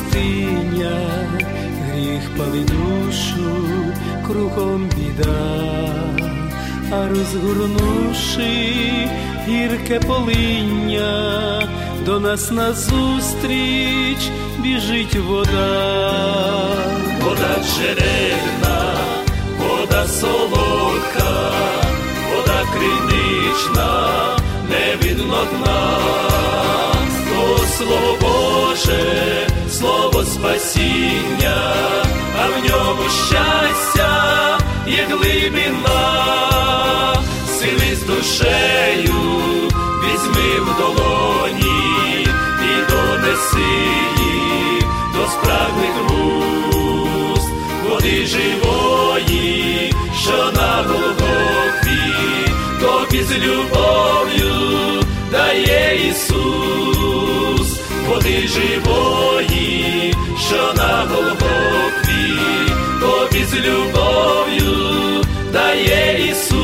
пустиня, гріх палить душу, кругом біда, а розгорнувши гірке полиння, до нас назустріч біжить вода. Вода джерельна, вода солодка, вода кринична, не видно дна. То Слово Боже, Слово спасіння, а в ньому щастя є глибина. Сили з душею візьми в долоні і донеси їх до справних вуст води живої, що на Голгофі тобі з любов'ю дає Ісус. Води живої, що на Голгофі тобі з любов'ю дає Ісус.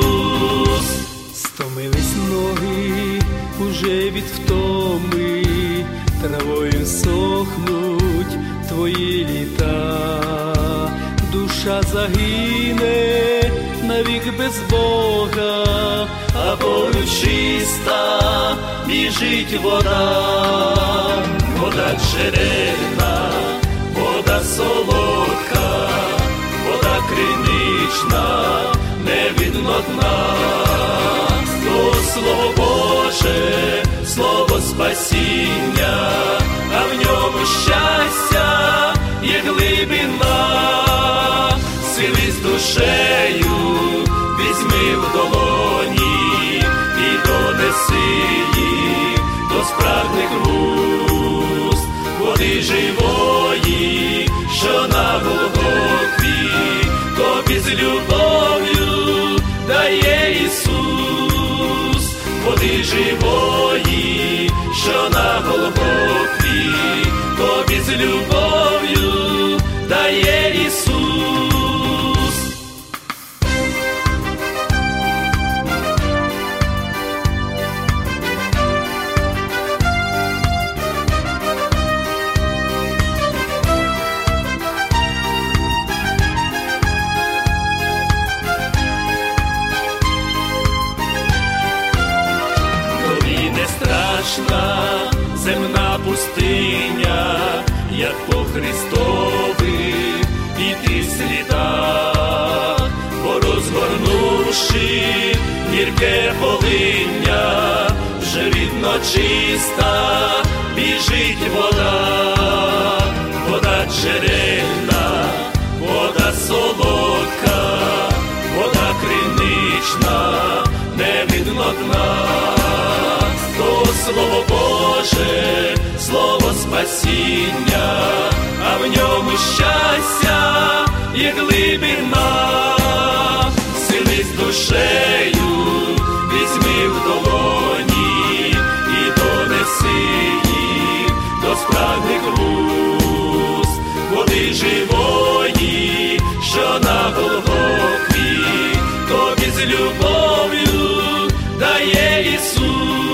Стомились ноги уже від втоми, травою сохнуть твої літа. Душа загине навік без Бога, а поруч чиста біжить вода. Вода джерельна, вода солодка, вода кринична, не видно дна. То Слово Боже, Слово спасіння, а в ньому щастя є глибина. Сили з душею візьми в долоні і донеси їх до справних вуст води живої, що на Голгофі тобі з любов'ю дає Ісус. Води живої, що на Голгофі тобі з любов'ю дає Ісус. Страшна земна пустиня, як по Христових іти слідах, бо розгорнувши гірке полиння, вже видно чиста біжить вода. Вода джерельна, вода солодка, вода кринична, не видно дна. То Слово Боже, Слово спасіння, а в ньому щастя є глибина. Сили з душею візьми в долоні і донеси їх до справних вуст води живої, що на Голгофі тобі з любов'ю дає Ісус.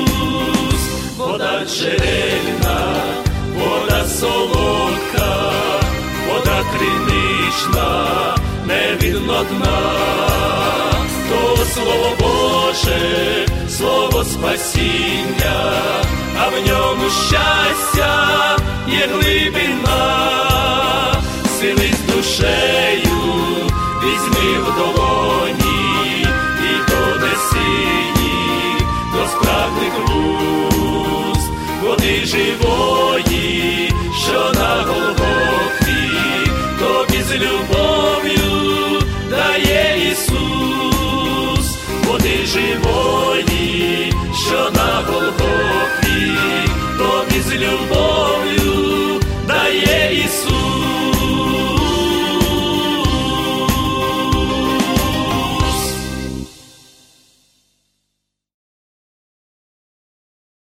Вода джерельна, вода солодка, вода кринична, не видно дна. То Слово Боже, Слово спасіння, а в ньому щастя є глибина. Сили з душею візьми в долоні і донеси їх до справних вуст води живої, що на Голгофі тобі з любов'ю дає Ісус. Води живої, що на Голгофі тобі з любов'ю